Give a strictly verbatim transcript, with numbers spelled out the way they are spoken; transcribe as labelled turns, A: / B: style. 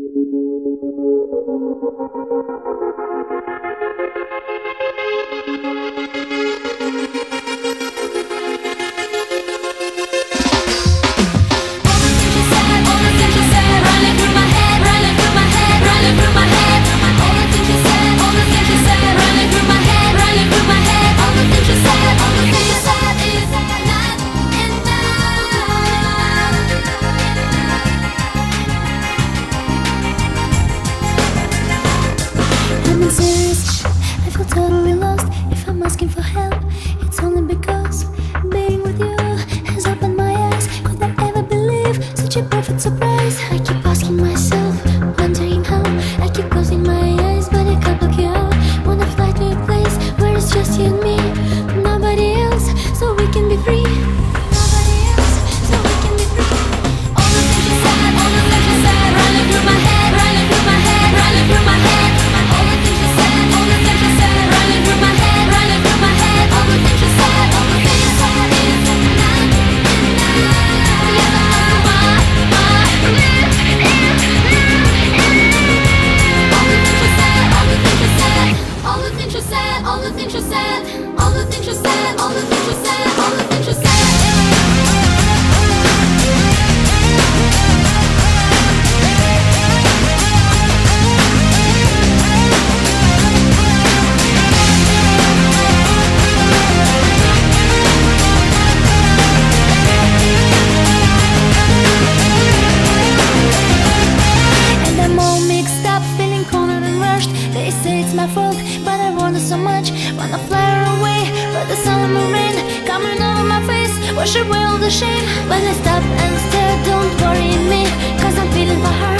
A: I'm serious, I feel totally lost. If I'm asking for help, it's only because being with you has opened my eyes. Could I ever believe such a perfect surprise? I keep asking myself, wondering how. I keep closing my eyes, but I can't block you out. Wanna fly to a place where it's just you and me, nobody else, so we can be free. Nobody else, so we can be free. All the things you said, all the things you said, running through my head, running through my head, running through my head. All the things you said, all the things you said, all the things you said, all the things you said. And I'm all mixed up, feeling cornered and rushed. They say it's my fault, but I want it so much. Wanna fly away, but the summer rain coming over my face, wash away all the shame. When I stop and stare, don't worry me, cause I'm feeling for her.